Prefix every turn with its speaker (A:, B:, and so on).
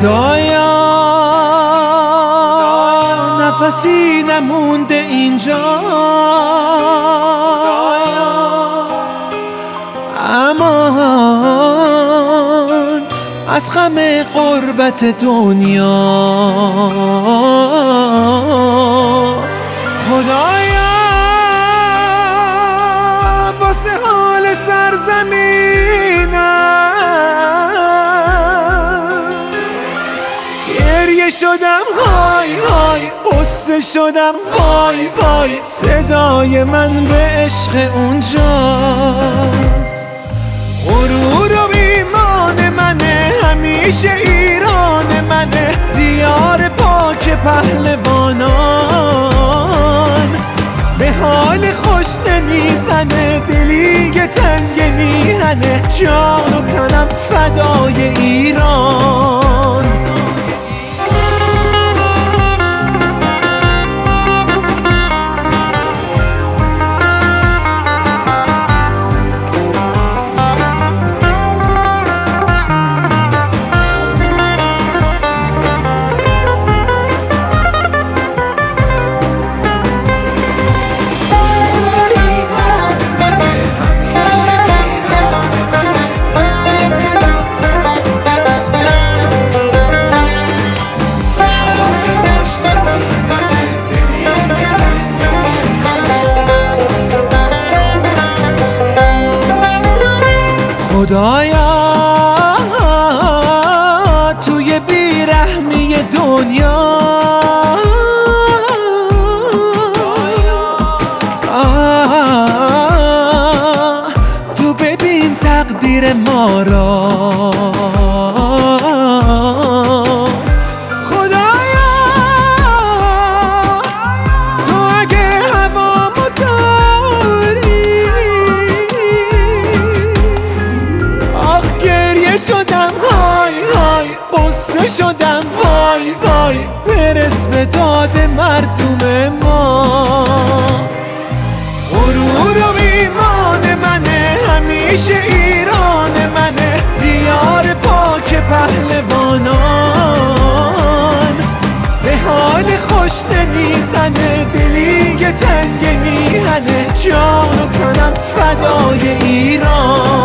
A: خدایا نفسی نمونده اینجا، امان از غم غربت دنیا. خدایا واسه حال سرزمینم گریه شدم، های های قصه شدم، وای وای صدای من به عشق اونجاست. غرور و ایمان منه، همیشه ایران منه، دیار پاک پهلوانان. به حال خوش نمیزنه، دلی که تنگ میهنه، جان و تنم فدای ایران. خدایا توی بیرحمی دنیا تو ببین تقدیر ما را. خدایا تو اگه هوامو داری، شدم های های قصه شدم، وای وای برس به داد مردم ما. غرور و ایمان منه، همیشه ایران منه، دیار پاک پهلوانان. به حال خوش نمیزنه، دلی که تنگ میهنه، جان و تنم فدای ایران.